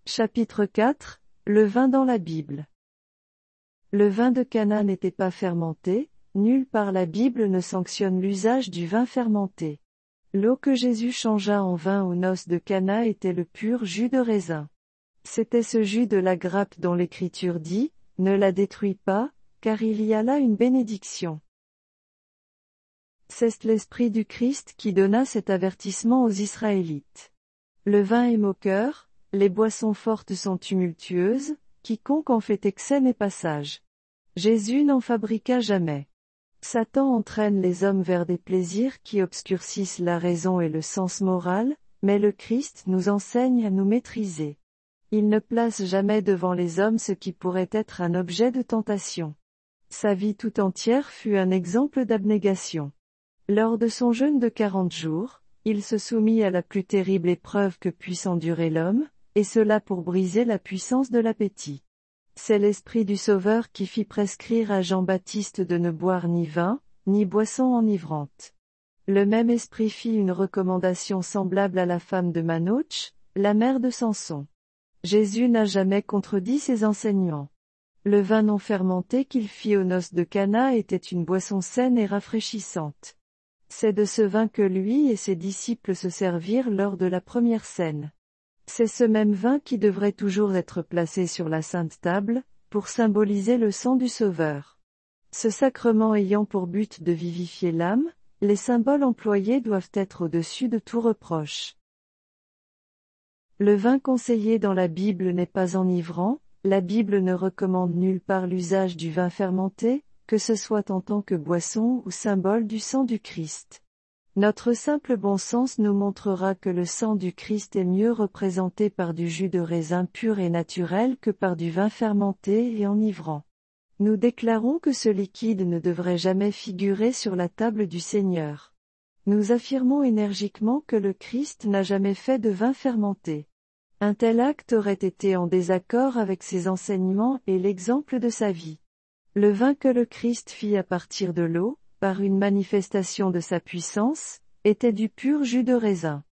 Chapitre 4, le vin dans la Bible. Le vin de Cana n'était pas fermenté, nulle part la Bible ne sanctionne l'usage du vin fermenté. L'eau que Jésus changea en vin aux noces de Cana était le pur jus de raisin. C'était ce jus de la grappe dont l'Écriture dit, « Ne la détruis pas, car il y a là une bénédiction ». C'est l'Esprit du Christ qui donna cet avertissement aux Israélites. Le vin est moqueur, les boissons fortes sont tumultueuses, quiconque en fait excès n'est pas sage. Jésus n'en fabriqua jamais. Satan entraîne les hommes vers des plaisirs qui obscurcissent la raison et le sens moral, mais le Christ nous enseigne à nous maîtriser. Il ne place jamais devant les hommes ce qui pourrait être un objet de tentation. Sa vie tout entière fut un exemple d'abnégation. Lors de son jeûne de 40 jours, il se soumit à la plus terrible épreuve que puisse endurer l'homme, et cela pour briser la puissance de l'appétit. C'est l'Esprit du Sauveur qui fit prescrire à Jean-Baptiste de ne boire ni vin, ni boisson enivrante. Le même Esprit fit une recommandation semblable à la femme de Manoch, la mère de Samson. Jésus n'a jamais contredit ses enseignements. Le vin non fermenté qu'il fit aux noces de Cana était une boisson saine et rafraîchissante. C'est de ce vin que lui et ses disciples se servirent lors de la première cène. C'est ce même vin qui devrait toujours être placé sur la sainte table, pour symboliser le sang du Sauveur. Ce sacrement ayant pour but de vivifier l'âme, les symboles employés doivent être au-dessus de tout reproche. Le vin conseillé dans la Bible n'est pas enivrant, la Bible ne recommande nulle part l'usage du vin fermenté, que ce soit en tant que boisson ou symbole du sang du Christ. Notre simple bon sens nous montrera que le sang du Christ est mieux représenté par du jus de raisin pur et naturel que par du vin fermenté et enivrant. Nous déclarons que ce liquide ne devrait jamais figurer sur la table du Seigneur. Nous affirmons énergiquement que le Christ n'a jamais fait de vin fermenté. Un tel acte aurait été en désaccord avec ses enseignements et l'exemple de sa vie. Le vin que le Christ fit à partir de l'eau, par une manifestation de sa puissance, était du pur jus de raisin.